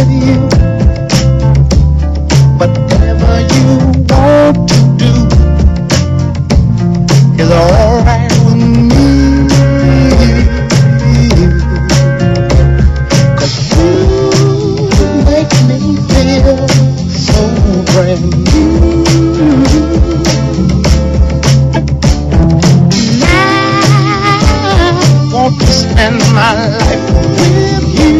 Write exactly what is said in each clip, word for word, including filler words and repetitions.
with you. Whatever you want to do is alright with me. 'Cause you make me feel so brand new. I want to spend my life with you.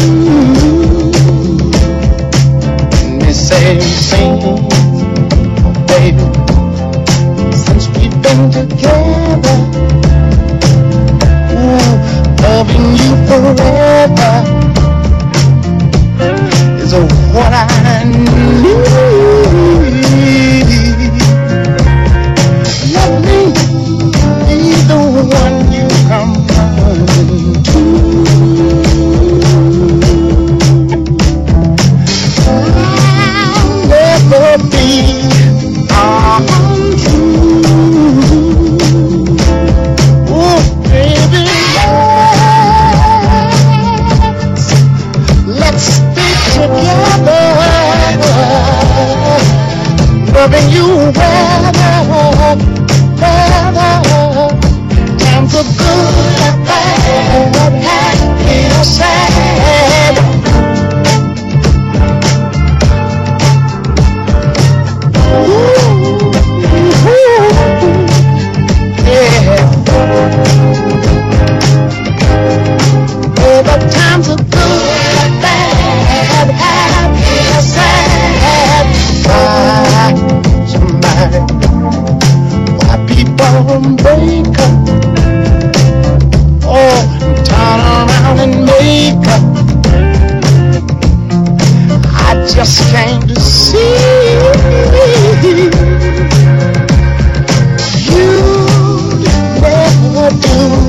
And they say, sing, baby, since we've been together, ooh, loving you forever is what I need. Let me be the one you come running to. I'll never be untrue. Oh, baby, let's, let's stay together, loving you weather, weather. Times are good and bad, happy or sad. Ooh, ooh, yeah. Oh, the times are good and bad, happy or sad. Why, somebody, why people break up? Oh, turn around and make up. I just came to see you never do